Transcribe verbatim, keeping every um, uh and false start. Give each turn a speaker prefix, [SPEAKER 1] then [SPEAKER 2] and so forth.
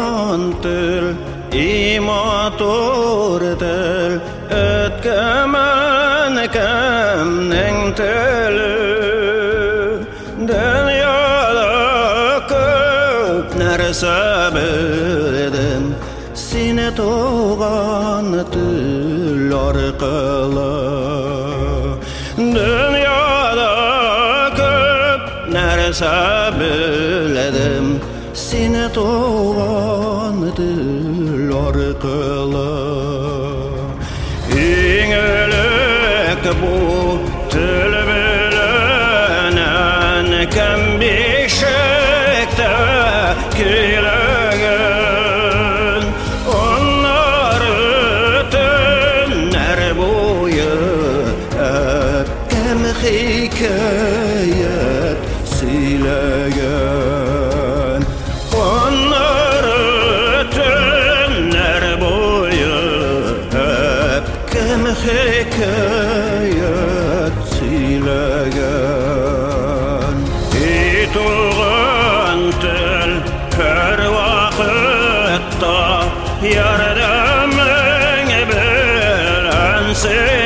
[SPEAKER 1] tuğan tül imatur tül ötkemen kemning tülü dünyada köp nerse bildim seni tuğan tül arqılı dünyada köp nerse bildim seni tuğan tül arqılı İngilek bu tül bilenen kem bişekte kilegin onları tünler boyu kem hikayet silegin onları tünler boyu kem hikayet silegin İtuğan tül her vakitta yardım bilen